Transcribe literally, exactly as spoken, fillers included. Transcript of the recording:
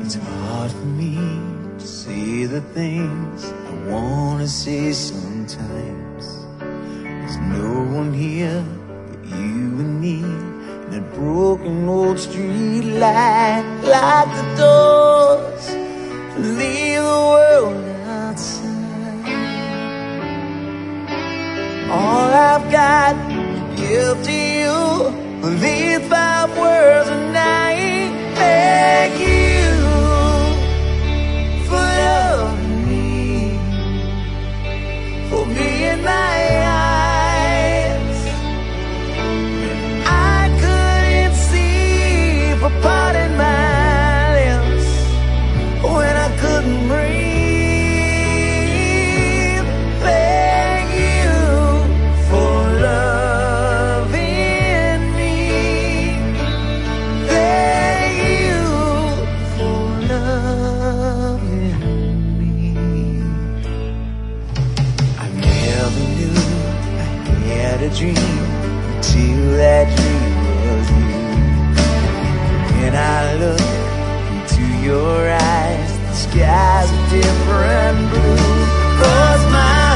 It's hard for me to say the things I wanna say sometimes. There's no one here but you and me, and that broken old street light. Lock the doors, leave the world outside. All I've got to give to you are these five words, and I beg you for loving me, for being my eyes. I couldn't see, for parting my lips when I couldn't breathe. Beg you for loving me. Beg you for loving me. I never knew I had a dream until that dream was you. When I look into your eyes, the sky's a different blue. 'Cause my